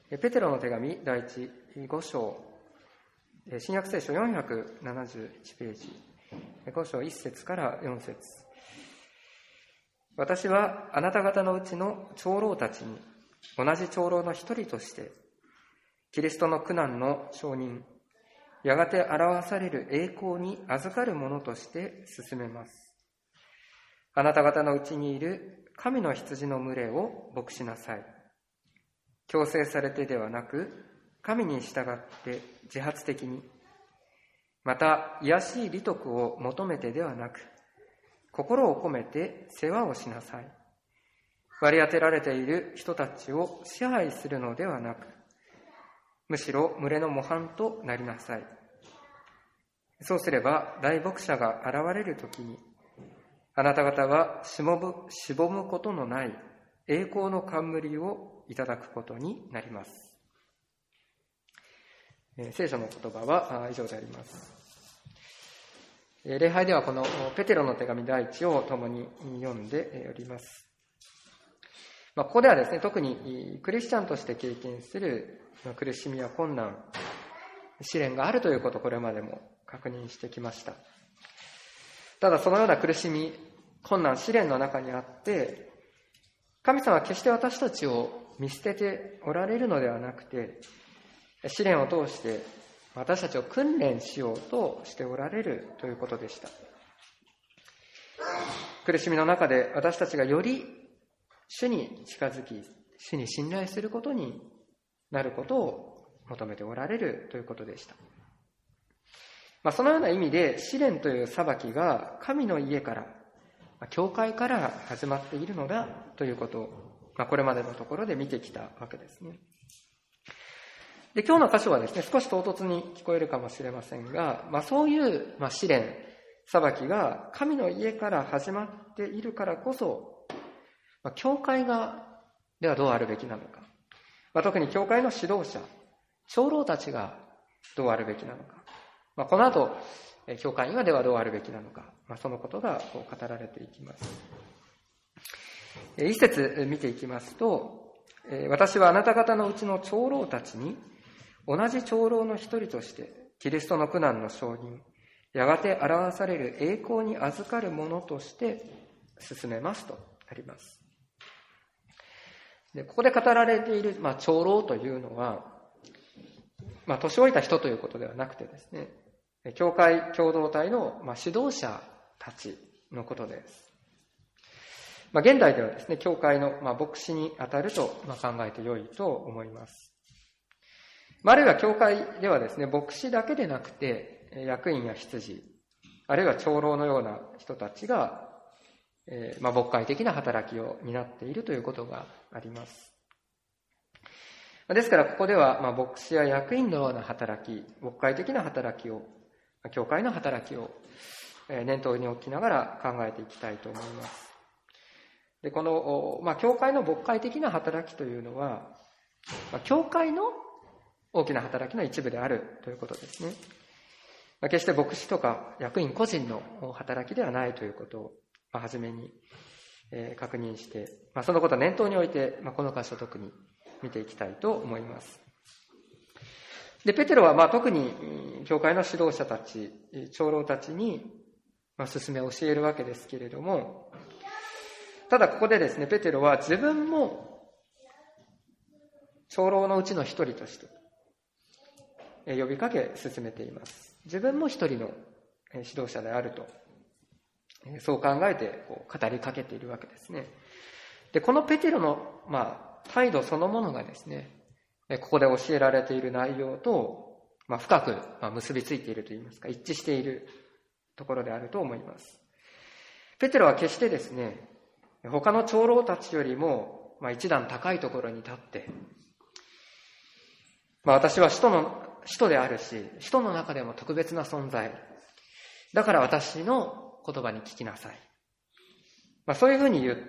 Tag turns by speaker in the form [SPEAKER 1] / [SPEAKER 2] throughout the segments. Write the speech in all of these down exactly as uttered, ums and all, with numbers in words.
[SPEAKER 1] ペテロの手紙第一五章、新約聖書よんひゃくななじゅういちページ、五章一節から四節。私はあなた方のうちの長老たちに同じ長老の一人としてキリストの苦難の証人、やがて表される栄光に預かるものとして進めます。あなた方のうちにいる神の羊の群れを牧しなさい。強制されてではなく、神に従って自発的に、また卑しい利得を求めてではなく、心を込めて世話をしなさい。割り当てられている人たちを支配するのではなく、むしろ群れの模範となりなさい。そうすれば大牧者が現れるときに、あなた方はしぼむ、しぼむことのない栄光の冠をいただくことになります。聖書の言葉は以上であります。礼拝ではこのペテロの手紙第一を共に読んでおります。まあ、ここではですね、特にクリスチャンとして経験する苦しみや困難、試練があるということをこれまでも確認してきました。ただそのような苦しみ、困難、試練の中にあって、神様は決して私たちを見捨てておられるのではなくて、試練を通して私たちを訓練しようとしておられるということでした。苦しみの中で私たちがより主に近づき、主に信頼することになることを求めておられるということでした。まあ、そのような意味で試練という裁きが神の家から、教会から始まっているのだということを、まあ、これまでのところで見てきたわけですね。で、今日の箇所はですね、少し唐突に聞こえるかもしれませんが、まあ、そういう、まあ、試練、裁きが神の家から始まっているからこそ、まあ、教会がではどうあるべきなのか、まあ、特に教会の指導者、長老たちがどうあるべきなのか、まあ、この後、教会員はではどうあるべきなのか、まあ、そのことがこう語られていきます。一節見ていきますと、私はあなた方のうちの長老たちに同じ長老の一人としてキリストの苦難の証人、やがて表される栄光に預かるものとして進めますとあります。で、ここで語られている、まあ、長老というのは、まあ、年老いた人ということではなくてですね、教会共同体の、まあ、指導者たちのことです。まあ、現代ではですね、教会の、まあ、牧師にあたると、まあ、考えてよいと思います。まあ、あるいは教会ではですね、牧師だけでなくて、役員や執事、あるいは長老のような人たちが、えーまあ、牧会的な働きを担っているということがあります。ですから、ここでは、まあ、牧師や役員のような働き、牧会的な働きを、教会の働きを念頭に置きながら考えていきたいと思います。で、この、まあ、教会の牧会的な働きというのは、まあ、教会の大きな働きの一部であるということですね。まあ、決して牧師とか役員個人の働きではないということを、まあ、初めに、えー、確認して、まあ、そのことを念頭に置いて、まあ、この箇所特に見ていきたいと思います。で、ペテロはまあ特に教会の指導者たち、長老たちにまあ勧めを教えるわけですけれども、ただここでですね、ペテロは自分も長老のうちの一人として呼びかけ進めています。自分も一人の指導者であると、そう考えてこう語りかけているわけですね。で、このペテロのまあ態度そのものがですね、ここで教えられている内容と、まあ、深く結びついているといいますか、一致しているところであると思います。ペテロは決してですね、他の長老たちよりも、まあ、一段高いところに立って、まあ、私は使徒の、使徒であるし、使徒の中でも特別な存在。だから私の言葉に聞きなさい。まあ、そういうふうに言って、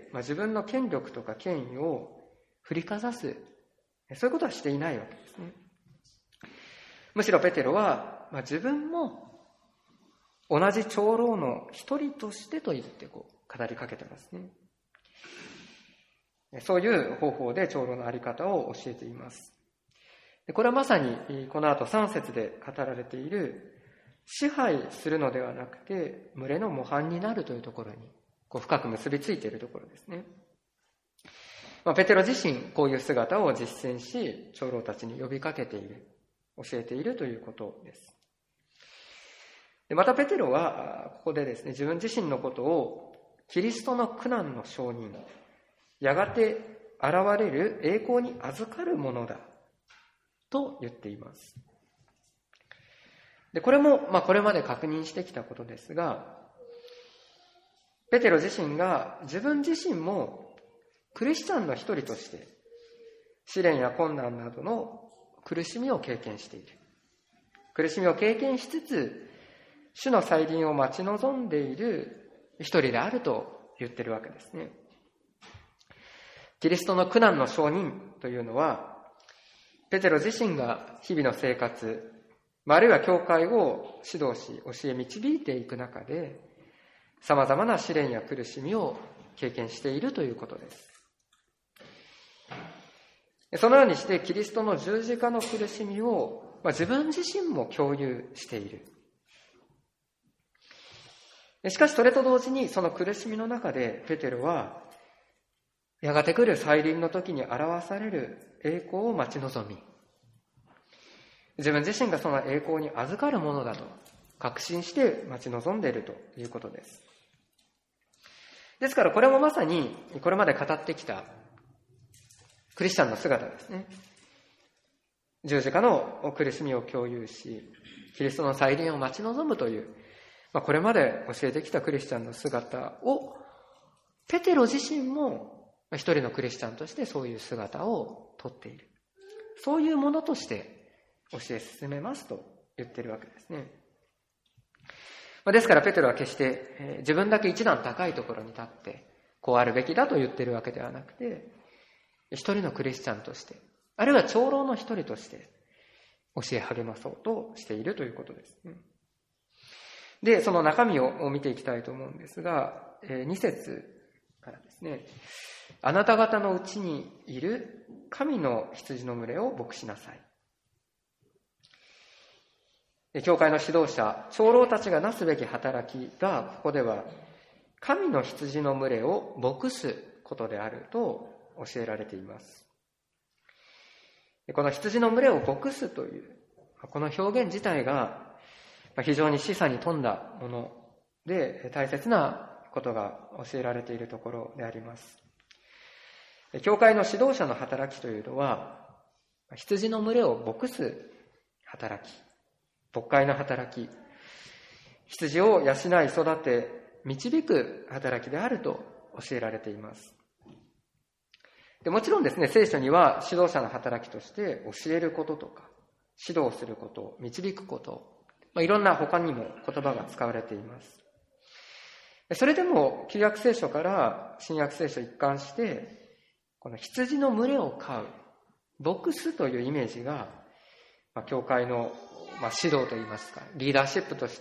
[SPEAKER 1] まあ、自分の権力とか権威を振りかざす、そういうことはしていないわけですね。むしろペテロは、まあ、自分も同じ長老の一人としてと言ってこう語りかけてますね。 そういう方法で長老のあり方を教えています。これはまさにこの後さん節で語られている支配するのではなくて群れの模範になるというところにこう深く結びついているところですね。まあ、ペテロ自身こういう姿を実践し長老たちに呼びかけている、教えているということです。でまたペテロはここでですね、自分自身のことをキリストの苦難の証人、やがて現れる栄光に預かるものだと言っています。でこれも、まあ、これまで確認してきたことですが、ペテロ自身が自分自身もクリスチャンの一人として試練や困難などの苦しみを経験している。苦しみを経験しつつ主の再臨を待ち望んでいる一人であると言っているわけですね。キリストの苦難の証人というのは、ペテロ自身が日々の生活、あるいは教会を指導し教え導いていく中でさまざまな試練や苦しみを経験しているということです。そのようにしてキリストの十字架の苦しみを、まあ、自分自身も共有している。しかしそれと同時にその苦しみの中でペテロはやがて来る再臨の時に表される栄光を待ち望み、自分自身がその栄光に預かるものだと確信して待ち望んでいるということです。ですからこれもまさにこれまで語ってきたクリスチャンの姿ですね。十字架の苦しみを共有し、キリストの再臨を待ち望むという、まあ、これまで教えてきたクリスチャンの姿をペテロ自身も一人のクリスチャンとしてそういう姿をとっている。そういうものとして教え進めますと言っているわけですね。ですからペテロは決して自分だけ一段高いところに立ってこうあるべきだと言っているわけではなくて、一人のクリスチャンとして、あるいは長老の一人として教え励まそうとしているということですね。で、その中身を見ていきたいと思うんですが、に節からですね、あなた方のうちにいる神の羊の群れを牧しなさい。教会の指導者、長老たちがなすべき働きが、ここでは神の羊の群れを牧すことであると教えられています。この羊の群れを牧すという、この表現自体が非常に示唆に富んだもので大切なことが教えられているところであります。教会の指導者の働きというのは、羊の群れを牧す働き、牧会の働き、羊を養い育て導く働きであると教えられています。でもちろんですね、聖書には指導者の働きとして教えることとか指導すること、導くこと、まあ、いろんな他にも言葉が使われています。それでも旧約聖書から新約聖書一貫してこの羊の群れを飼う、牧すというイメージが、まあ、教会のまあ、指導といいますか、リーダーシップとして、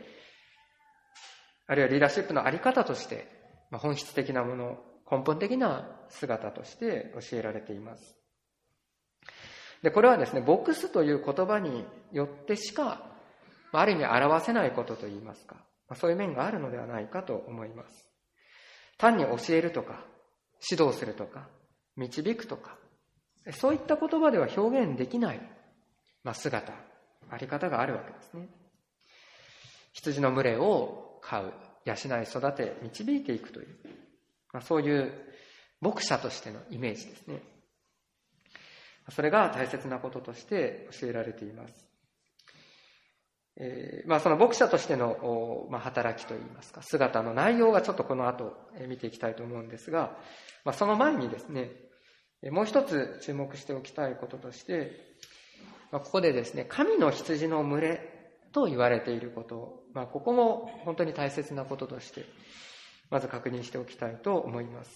[SPEAKER 1] あるいはリーダーシップのあり方として、まあ、本質的なもの、根本的な姿として教えられています。で、これはですね、牧すという言葉によってしか、まあ、ある意味表せないことといいますか、まあ、そういう面があるのではないかと思います。単に教えるとか、指導するとか、導くとか、そういった言葉では表現できない、まあ、姿、あり方があるわけですね。羊の群れを飼う、養い育て導いていくという、まあ、そういう牧者としてのイメージですね。それが大切なこととして教えられています。えーまあ、その牧者としての、まあ、働きといいますか、姿の内容はちょっとこの後見ていきたいと思うんですが、まあ、その前にですね、もう一つ注目しておきたいこととして、ここでですね、神の羊の群れと言われていること、まあ、ここも本当に大切なこととして、まず確認しておきたいと思います。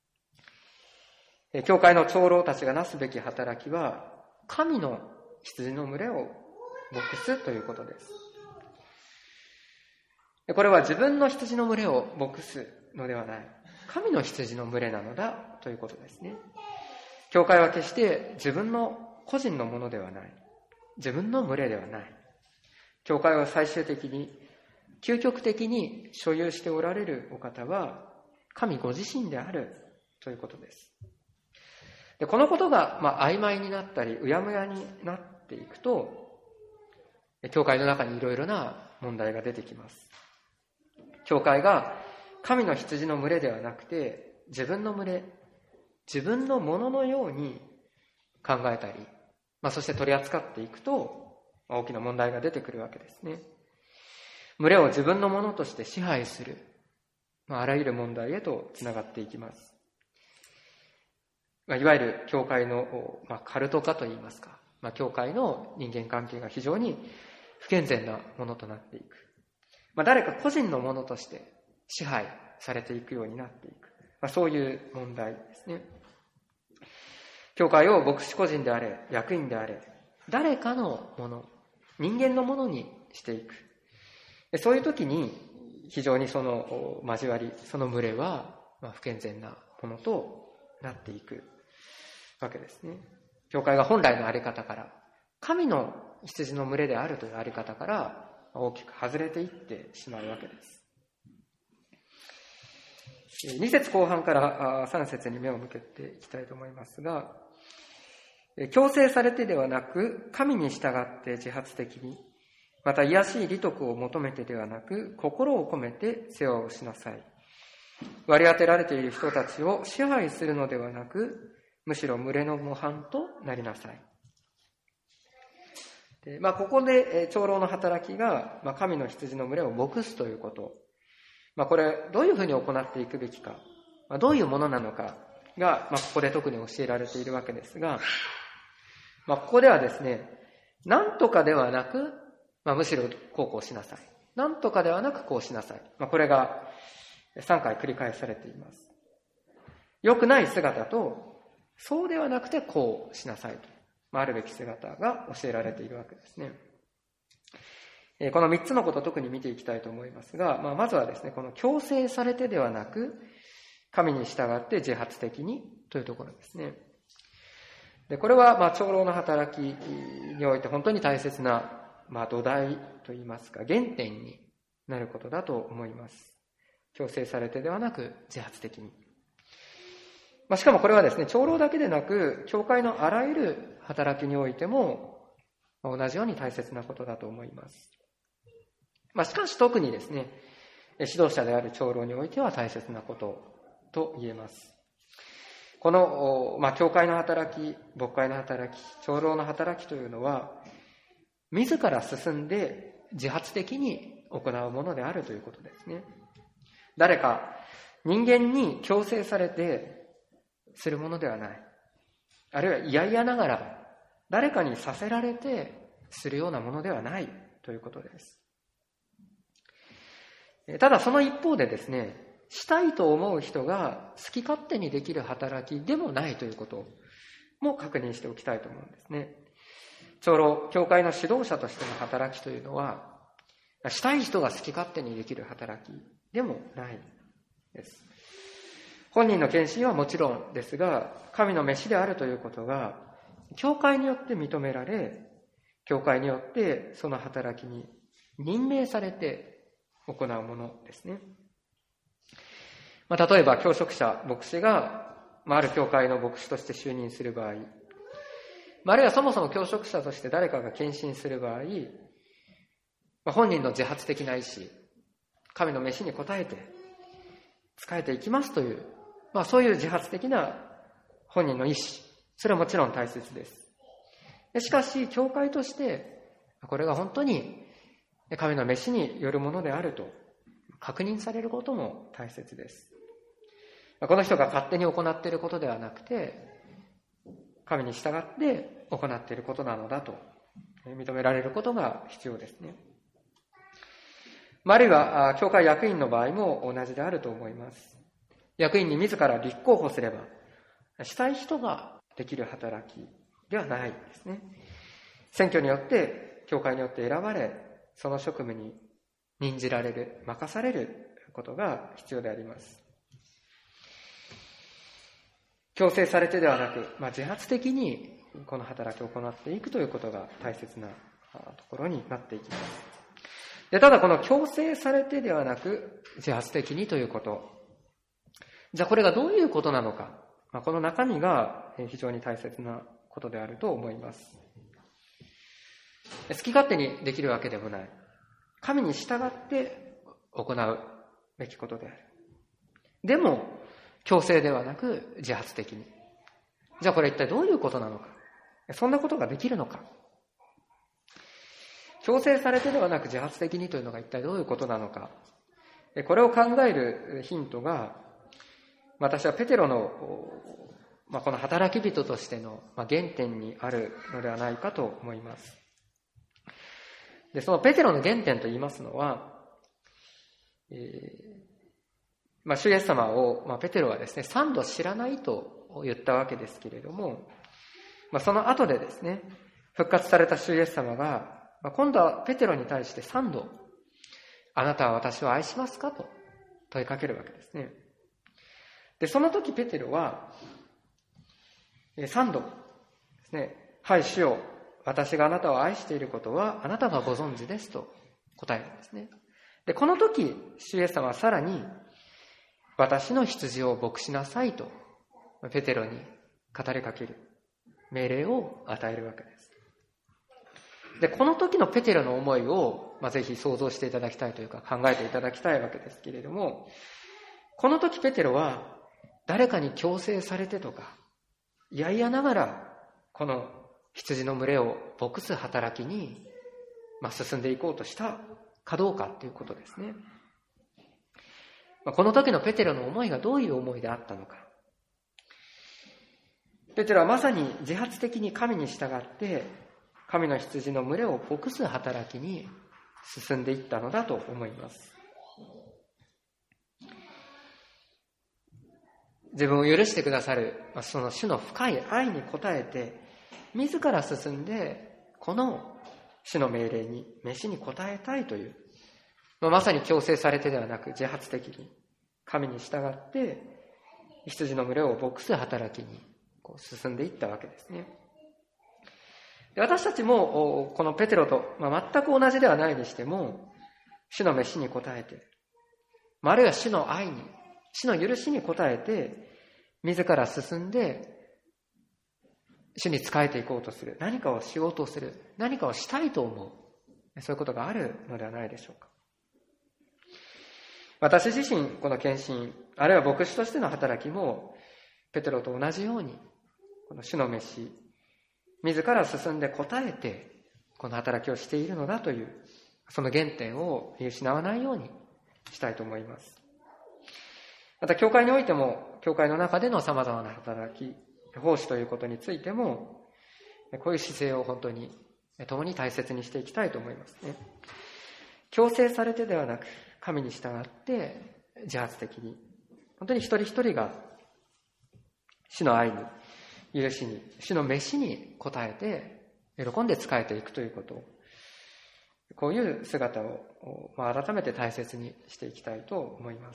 [SPEAKER 1] 教会の長老たちがなすべき働きは、神の羊の群れを牧すということです。これは自分の羊の群れを牧すのではない。 神の羊の群れなのだということですね。教会は決して自分の個人のものではない。自分の群れではない。教会を最終的に、究極的に所有しておられるお方は、神ご自身であるということです。でこのことが、まあ、曖昧になったり、うやむやになっていくと、教会の中にいろいろな問題が出てきます。教会が神の羊の群れではなくて、自分の群れ、自分のもののように考えたり、まあ、そして取り扱っていくと、まあ、大きな問題が出てくるわけですね。群れを自分のものとして支配する、まあ、あらゆる問題へとつながっていきます。まあ、いわゆる教会の、まあ、カルト化といいますか、まあ、教会の人間関係が非常に不健全なものとなっていく。まあ、誰か個人のものとして支配されていくようになっていく。まあ、そういう問題ですね。教会を牧師個人であれ、役員であれ、誰かのもの、人間のものにしていく。そういう時に非常にその交わり、その群れは不健全なものとなっていくわけですね。教会が本来のあり方から、神の羊の群れであるというあり方から大きく外れていってしまうわけです。に節後半からさん節に目を向けていきたいと思いますが、強制されてではなく、神に従って自発的に、また卑しい利得を求めてではなく、心を込めて世話をしなさい。割り当てられている人たちを支配するのではなく、むしろ群れの模範となりなさい。でまあ、ここで長老の働きが、まあ、神の羊の群れを牧すということ。まあ、これ、どういうふうに行っていくべきか、まあ、どういうものなのかが、まあ、ここで特に教えられているわけですが、まあ、ここではですね、なんとかではなく、まあ、むしろこうこうしなさい。なんとかではなくこうしなさい。まあ、これがさんかい繰り返されています。良くない姿と、そうではなくてこうしなさいと、まあ、あるべき姿が教えられているわけですね。このみっつのことを特に見ていきたいと思いますが、まあ、まずはですね、この強制されてではなく、神に従って自発的にというところですね。でこれは、まあ、長老の働きにおいて本当に大切な、まあ、土台といいますか、原点になることだと思います。強制されてではなく、自発的に。まあ、しかもこれはですね、長老だけでなく、教会のあらゆる働きにおいても、同じように大切なことだと思います。まあ、しかし特にですね、指導者である長老においては大切なことと言えます。この、まあ、教会の働き、牧会の働き、長老の働きというのは、自ら進んで自発的に行うものであるということですね。誰か人間に強制されてするものではない。あるいは嫌々ながら誰かにさせられてするようなものではないということです。ただその一方でですね、したいと思う人が好き勝手にできる働きでもないということも確認しておきたいと思うんですね。長老、教会の指導者としての働きというのは、したい人が好き勝手にできる働きでもないです。本人の献身はもちろんですが、神の召しであるということが、教会によって認められ、教会によってその働きに任命されて行うものですね。まあ、例えば教職者、牧師が、まあ、ある教会の牧師として就任する場合、まあ、あるいはそもそも教職者として誰かが献身する場合、まあ、本人の自発的な意思、神の召しに応えて仕えていきますという、まあ、そういう自発的な本人の意思、それはもちろん大切です。しかし教会としてこれが本当に神の召しによるものであると確認されることも大切です。この人が勝手に行っていることではなくて、神に従って行っていることなのだと認められることが必要ですね。あるいは教会役員の場合も同じであると思います。役員に自ら立候補すればしたい人ができる働きではないですね。選挙によって教会によって選ばれ、その職務に任じられる、任されることが必要であります。 強制されてではなく、まあ、自発的にこの働きを行っていくということが大切なところになっていきます。で、ただこの強制されてではなく自発的にということ。じゃあこれがどういうことなのか。まあ、この中身が非常に大切なことであると思います。好き勝手にできるわけでもない。神に従って行うべきことである。でも、強制ではなく自発的に。じゃあこれ一体どういうことなのか。そんなことができるのか。強制されてではなく自発的にというのが一体どういうことなのか。これを考えるヒントが、私はペテロの、まあ、この働き人としての原点にあるのではないかと思います。で、そのペテロの原点と言いますのは、えーまあ、主イエス様を、まあ、ペテロはですね、三度知らないと言ったわけですけれども、まあ、その後でですね、復活された主イエス様が、まあ、今度はペテロに対して三度、あなたは私を愛しますかと問いかけるわけですね。で、その時ペテロは、三度ですね、はい主よ、私があなたを愛していることはあなたがご存知ですと答えるんですね。で、この時、主イエス様はさらに、私の羊を牧しなさいと、ペテロに語りかける命令を与えるわけです。で、この時のペテロの思いを、まあ、ぜひ想像していただきたいというか考えていただきたいわけですけれども、この時ペテロは誰かに強制されてとか、いやいやながらこの羊の群れを牧す働きに、まあ、進んでいこうとしたかどうかということですね。この時のペテロの思いがどういう思いであったのか。ペテロはまさに自発的に神に従って神の羊の群れを牧す働きに進んでいったのだと思います。自分を許してくださるその主の深い愛に応えて自ら進んでこの主の命令に召しに応えたいというまさに強制されてではなく自発的に神に従って羊の群れを牧す働きにこう進んでいったわけですね。で、私たちもこのペテロと、まあ、全く同じではないにしても主の召しに応えて、あるいは主の愛に、主の許しに応えて自ら進んで主に仕えていこうとする、何かをしようとする、何かをしたいと思う、そういうことがあるのではないでしょうか。私自身、この献身、あるいは牧師としての働きも、ペテロと同じように、この主の召し、自ら進んで応えて、この働きをしているのだという、その原点を見失わないようにしたいと思います。また、教会においても、教会の中での様々な働き、奉仕ということについても、こういう姿勢を本当に共に大切にしていきたいと思いますね。強制されてではなく、神に従って自発的に本当に一人一人が主の愛に、許しに、主の召しに応えて喜んで仕えていくということ、こういう姿を、まあ、改めて大切にしていきたいと思います。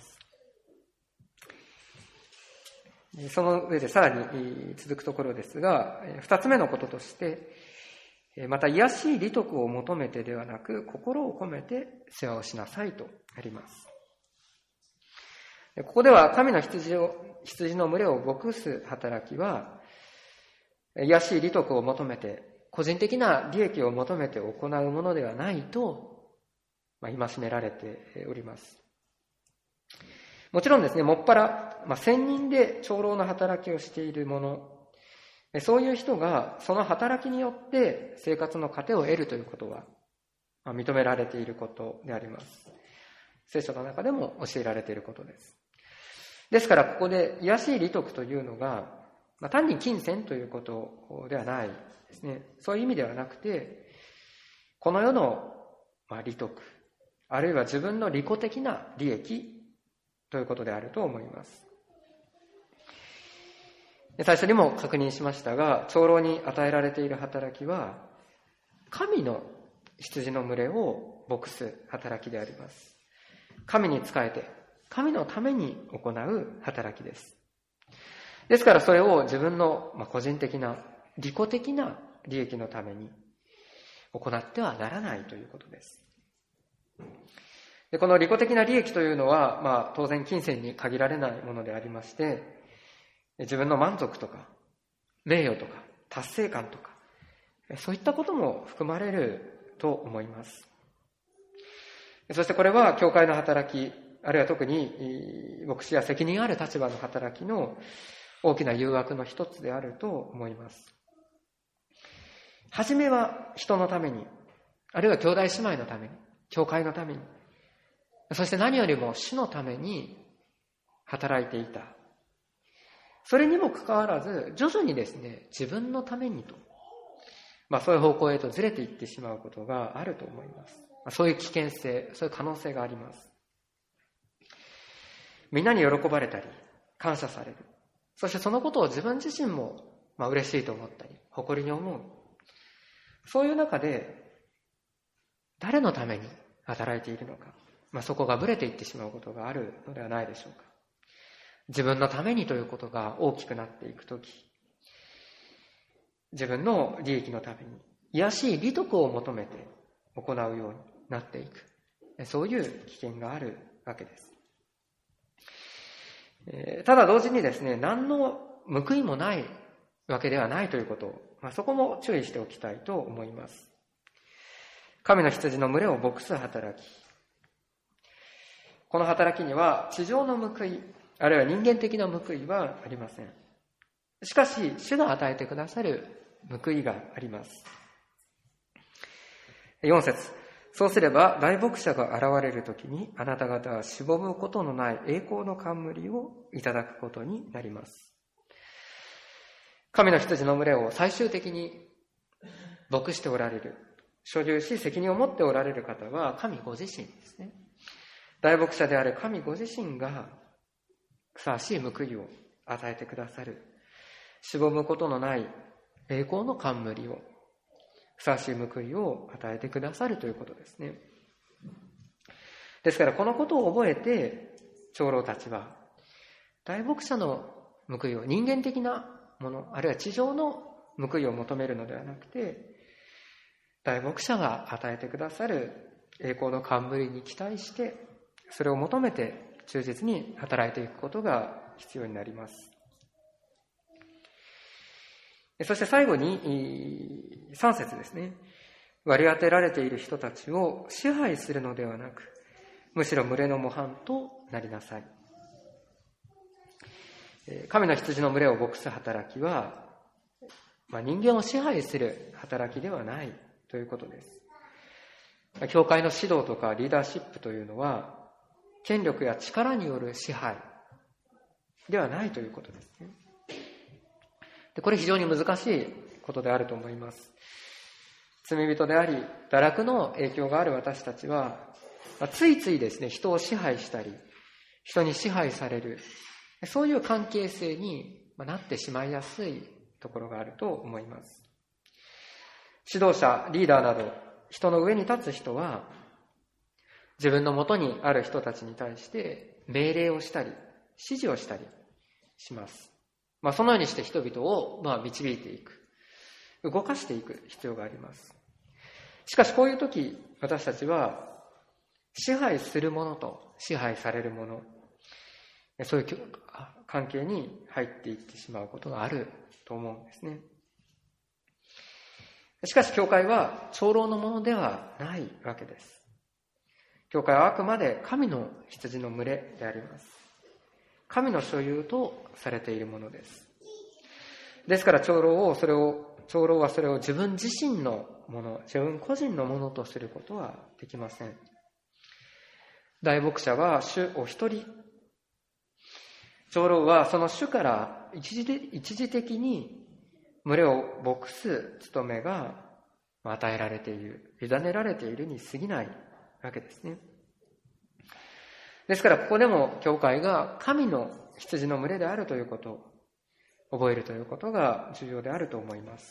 [SPEAKER 1] その上でさらに続くところですが、二つ目のこととしてまた癒しい利得を求めてではなく心を込めて世話をしなさいとあります。ここでは神の羊を羊の群れを牧す働きは癒しい利得を求めて個人的な利益を求めて行うものではないと、まあ、戒められております。もちろんですね、もっぱら、まあ、専任で長老の働きをしている者、そういう人がその働きによって生活の糧を得るということは認められていることであります。聖書の中でも教えられていることです。ですからここで癒しい利得というのが、まあ、単に金銭ということではないですね。そういう意味ではなくて、この世の利得、あるいは自分の利己的な利益ということであると思います。最初にも確認しましたが、長老に与えられている働きは神の羊の群れを牧す働きであります。神に仕えて神のために行う働きです。 ですからそれを自分の個人的な利己的な利益のために行ってはならないということです。でこの利己的な利益というのは、まあ、当然金銭に限られないものでありまして、自分の満足とか名誉とか達成感とか、そういったことも含まれると思います。そしてこれは教会の働き、あるいは特に牧師や責任ある立場の働きの大きな誘惑の一つであると思います。はじめは人のために、あるいは兄弟姉妹のために、教会のために、そして何よりも主のために働いていた。それにもかかわらず、徐々にですね、自分のためにと、まあそういう方向へとずれていってしまうことがあると思います。そういう危険性、そういう可能性があります。みんなに喜ばれたり、感謝される。そしてそのことを自分自身も、まあ、嬉しいと思ったり、誇りに思う。そういう中で、誰のために働いているのか、まあ、そこがぶれていってしまうことがあるのではないでしょうか。自分のためにということが大きくなっていくとき、自分の利益のために、卑しい利得を求めて行うようになっていく。そういう危険があるわけです。ただ同時にですね、何の報いもないわけではないということを、まあ、そこも注意しておきたいと思います。神の羊の群れを牧す働き。この働きには地上の報い、あるいは人間的な報いはありません。しかし、主が与えてくださる報いがあります。よん節。そうすれば大牧者が現れるときにあなた方はしぼむことのない栄光の冠をいただくことになります。神の羊の群れを最終的に牧しておられる、所有し責任を持っておられる方は神ご自身ですね。大牧者である神ご自身がふさわしい報いを与えてくださる、しぼむことのない栄光の冠を、ふさわしい報いを与えてくださるということですね。ですからこのことを覚えて長老たちは大牧者の報いを、人間的なもの、あるいは地上の報いを求めるのではなくて、大牧者が与えてくださる栄光の冠に期待して、それを求めて忠実に働いていくことが必要になります。そして最後にさん節ですね。割り当てられている人たちを支配するのではなく、むしろ群れの模範となりなさい。神の羊の群れを牧す働きは、まあ、人間を支配する働きではないということです。教会の指導とかリーダーシップというのは、権力や力による支配ではないということですね。でこれ非常に難しいことであると思います。罪人であり、堕落の影響がある私たちは、ついついですね、人を支配したり、人に支配される、そういう関係性になってしまいやすいところがあると思います。指導者、リーダーなど、人の上に立つ人は、自分のもとにある人たちに対して命令をしたり、指示をしたりします。まあ、そのようにして人々をまあ導いていく、動かしていく必要があります。しかしこういう時、私たちは支配するものと支配されるもの、そういう関係に入っていってしまうことがあると思うんですね。しかし教会は長老のものではないわけです。教会はあくまで神の羊の群れであります。神の所有とされているものです。ですから長老をそれを長老はそれを自分自身のもの、自分個人のものとすることはできません。大牧者は主お一人。長老はその主から一時で、一時的に群れを牧す務めが与えられている、委ねられているに過ぎないわけですね。ですからここでも教会が神の羊の群れであるということを覚えるということが重要であると思います。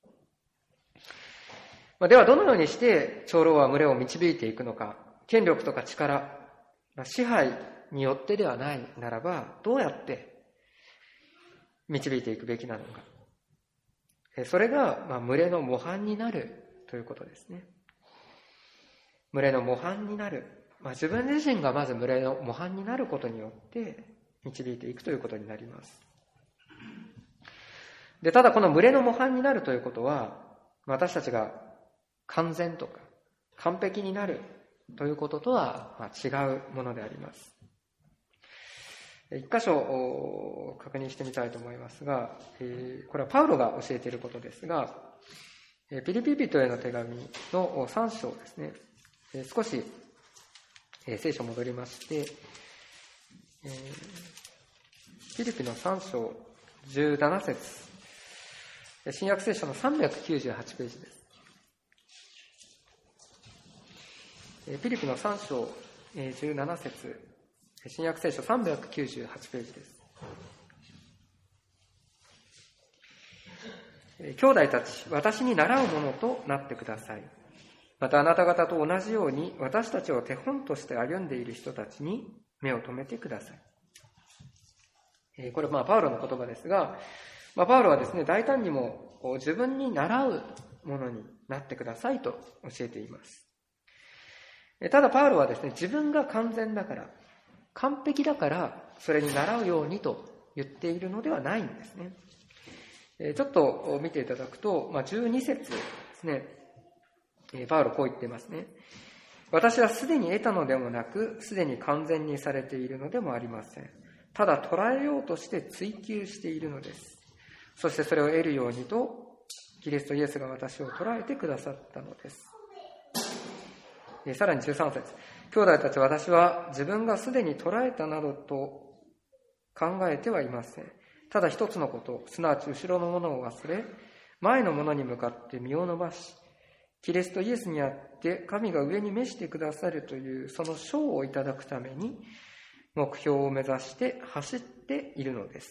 [SPEAKER 1] ではどのようにして長老は群れを導いていくのか。権力とか力、支配によってではないならば、どうやって導いていくべきなのか。それが、まあ、群れの模範になるということですね。群れの模範になる。まあ、自分自身がまず群れの模範になることによって導いていくということになります。で、ただこの群れの模範になるということは、私たちが完全とか完璧になるということとは違うものであります。一箇所確認してみたいと思いますが、これはパウロが教えていることですが、ピリピ人への手紙のさん章ですね。少し聖書戻りまして、ピリピのさん章じゅうなな節、新約聖書のさんびゃくきゅうじゅうはちページです。ピリピのさん章じゅうなな節、新約聖書さんびゃくきゅうじゅうはちページです。兄弟たち、私に習うものとなってください。またあなた方と同じように私たちを手本として歩んでいる人たちに目を留めてください。これはまあパウロの言葉ですが、まあ、パウロはですね、大胆にも自分に習うものになってくださいと教えています。ただパウロはですね、自分が完全だから、完璧だからそれに習うようにと言っているのではないんですね。ちょっと見ていただくと、まあ、じゅうに節ですね。パウロこう言っていますね。私はすでに得たのでもなく、すでに完全にされているのでもありません。ただ捉えようとして追求しているのです。そしてそれを得るようにと、キリストイエスが私を捉えてくださったのです。さらにじゅうさん節。兄弟たち、私は自分がすでに捉えたなどと考えてはいません。ただ一つのこと、すなわち後ろのものを忘れ、前のものに向かって身を伸ばし、キリストイエスにあって神が上に召してくださるというその賞をいただくために目標を目指して走っているのです。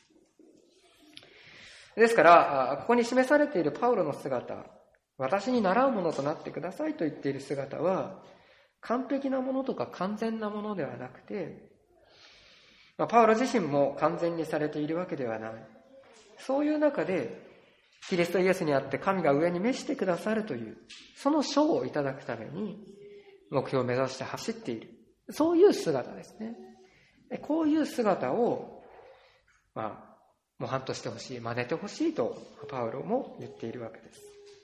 [SPEAKER 1] ですから、ここに示されているパウロの姿、私に習うものとなってくださいと言っている姿は、完璧なものとか完全なものではなくて、パウロ自身も完全にされているわけではない。そういう中で、キリストイエスにあって神が上に召してくださるという、その賞をいただくために目標を目指して走っている。そういう姿ですね。こういう姿を、まあ、模範としてほしい、真似てほしいとパウロも言っているわけです。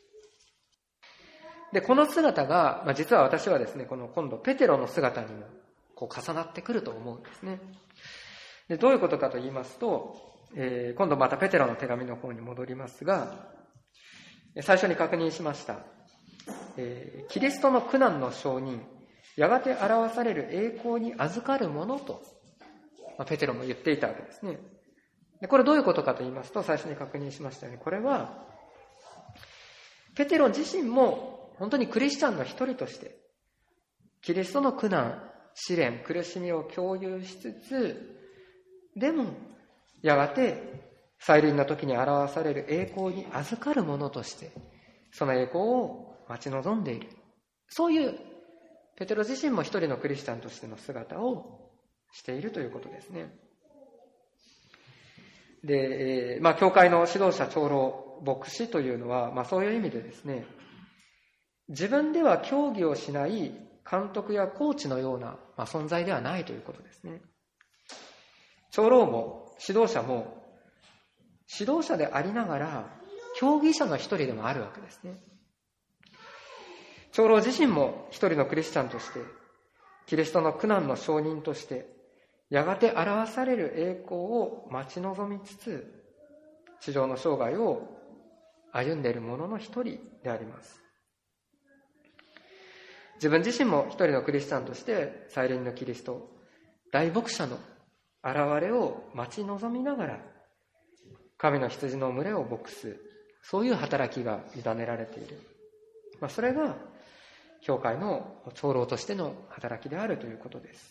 [SPEAKER 1] で、この姿が、まあ、実は私はですね、この今度ペテロの姿にもこう重なってくると思うんですね。で、どういうことかと言いますと、えー、今度またペテロの手紙の方に戻りますが、最初に確認しました、えー、キリストの苦難の証人、やがて表される栄光に預かるものと、まあ、ペテロも言っていたわけですね。で、これどういうことかと言いますと、最初に確認しましたように、これはペテロ自身も本当にクリスチャンの一人としてキリストの苦難、試練、苦しみを共有しつつ、でもやがて再臨の時に表される栄光に預かるものとしてその栄光を待ち望んでいる。そういうペテロ自身も一人のクリスチャンとしての姿をしているということですね。で、まあ教会の指導者、長老、牧師というのは、まあそういう意味でですね、自分では競技をしない監督やコーチのような、まあ、存在ではないということですね。長老も指導者も指導者でありながら競技者の一人でもあるわけですね。長老自身も一人のクリスチャンとしてキリストの苦難の証人としてやがて表される栄光を待ち望みつつ地上の生涯を歩んでいる者の一人であります。自分自身も一人のクリスチャンとして再臨のキリスト、大牧者の現れを待ち望みながら神の羊の群れを牧す、そういう働きが委ねられている。まあ、それが教会の長老としての働きであるということです。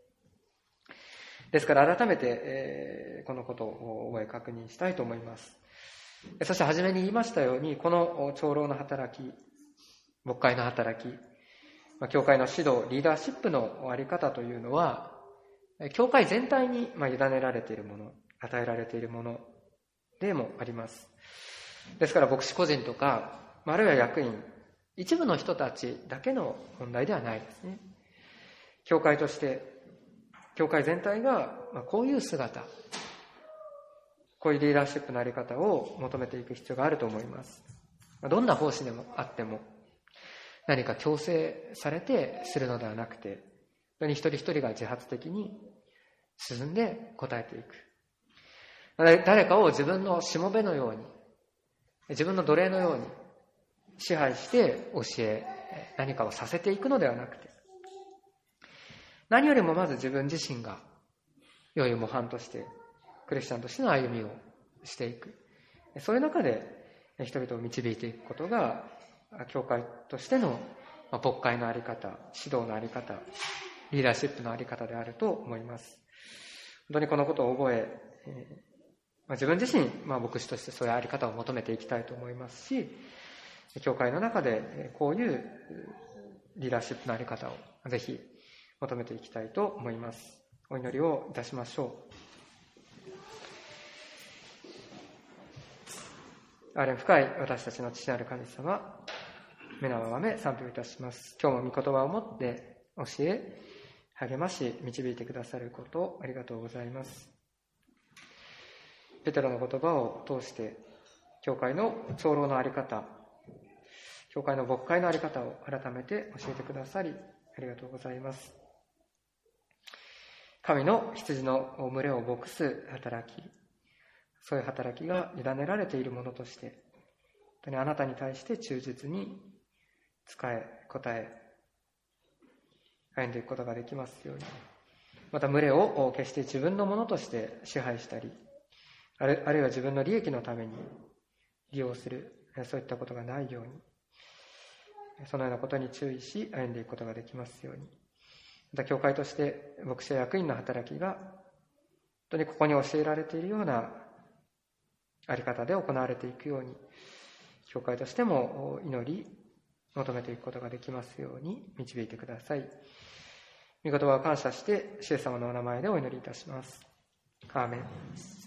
[SPEAKER 1] ですから改めて、えー、このことを覚え確認したいと思います。そして初めに言いましたように、この長老の働き、牧会の働き、教会の指導、リーダーシップのあり方というのは、教会全体に委ねられているもの、 与えられているものでもあります。ですから牧師個人とか、あるいは役員、一部の人たちだけの問題ではないですね。教会として、教会全体がこういう姿、こういうリーダーシップのあり方を求めていく必要があると思います。どんな奉仕でもあっても、何か強制されてするのではなくて、本当に一人一人が自発的に進んで答えていく。誰かを自分のしもべのように、自分の奴隷のように支配して教え、何かをさせていくのではなくて、何よりもまず自分自身が良い模範として、クリスチャンとしての歩みをしていく。そういう中で人々を導いていくことが、教会としての牧会のあり方、指導のあり方、リーダーシップのあり方であると思います。本当にこのことを覚え、自分自身、まあ、牧師としてそういうあり方を求めていきたいと思いますし、教会の中でこういうリーダーシップのあり方をぜひ求めていきたいと思います。お祈りをいたしましょう。憐れん深い私たちの父なる神様、皆をあがめ賛美をいたします。今日も御言葉をもって教え、励まし、導いてくださることをありがとうございます。ペテロの言葉を通して、教会の長老のあり方、教会の牧会のあり方を改めて教えてくださり、ありがとうございます。神の羊の群れを牧す働き、そういう働きが委ねられているものとして、本当にあなたに対して忠実に仕え、応え、歩んでいくことができますように。また群れを決して自分のものとして支配したり、あるいは自分の利益のために利用する、そういったことがないように、そのようなことに注意し歩んでいくことができますように。また教会として牧師や役員の働きが本当にここに教えられているようなあり方で行われていくように、教会としても祈り求めていくことができますように導いてください。御言葉を感謝して主イエス様のお名前でお祈りいたします。アーメン。